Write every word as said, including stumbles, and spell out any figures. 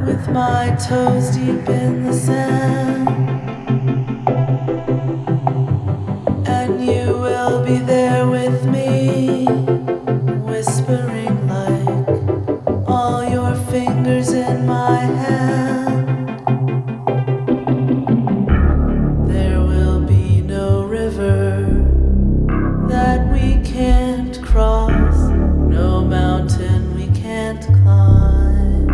with my toes deep in the sand, and you will be there with me, whispering like all your fingers in my hand.